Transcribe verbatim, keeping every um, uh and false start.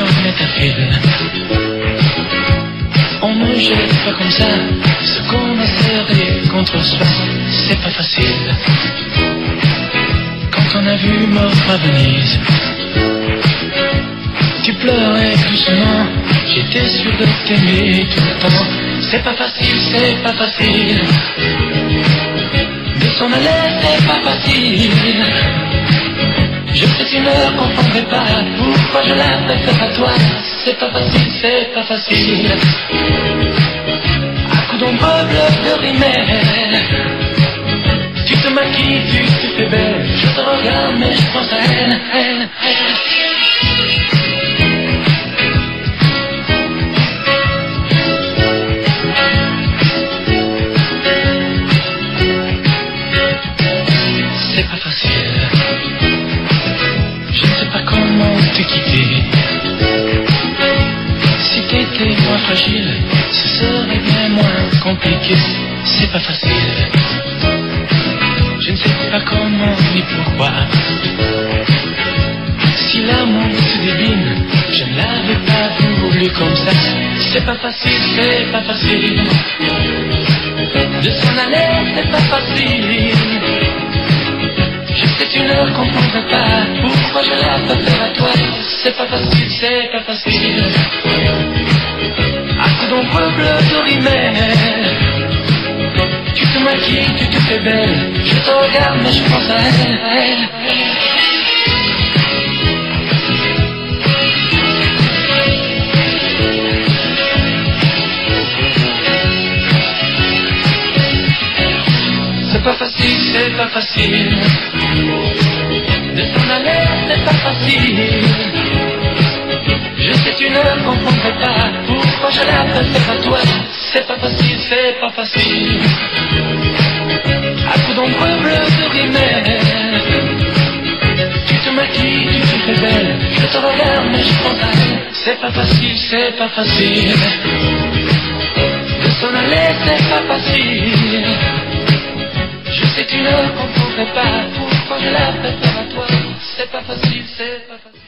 en est un film. On ne jette pas comme ça ce qu'on a serré contre soi, c'est pas facile. Quand on a vu mort à Venise, tu pleurais doucement, j'étais sûr de t'aimer tout le temps. C'est pas facile, c'est pas facile. De s'en aller, c'est pas facile. Je sais tu ne comprendrais pas pourquoi je la préfère à toi. C'est pas facile, c'est pas facile. À coups d'ombre bleu de rimel, tu te maquilles, tu te fais belle. Je te regarde mais je pense à elle, elle, elle. C'est pas facile. Je ne sais pas comment te quitter. Si t'étais moins fragile, ce serait bien moins compliqué. C'est pas facile. Je ne sais pas comment ni pourquoi. Si l'amour te débine, je ne l'avais pas voulu comme ça. C'est pas facile, c'est pas facile. De s'en aller, c'est pas facile. Je sais tu ne comprendrais pas pourquoi je la préfère à toi. C'est pas facile, c'est pas facile. À coups d'ombre bleu de rimel, tu te maquilles, tu te fais belle. Je te regarde mais je pense à elle, elle, elle. C'est pas facile, c'est pas facile. De s'en aller, c'est pas facile. Je sais tu ne comprendrais pas pourquoi je la préfère à toi. C'est pas facile, c'est pas facile. À coups d'ombre bleu de rimel, tu te maquilles, tu te fais belle. Je te regarde mais je pense à elle. C'est pas facile, c'est pas facile. De s'en aller, c'est pas facile. Je sais tu ne comprendrais pas pourquoi je la préfère à toi. C'est pas facile, c'est pas facile.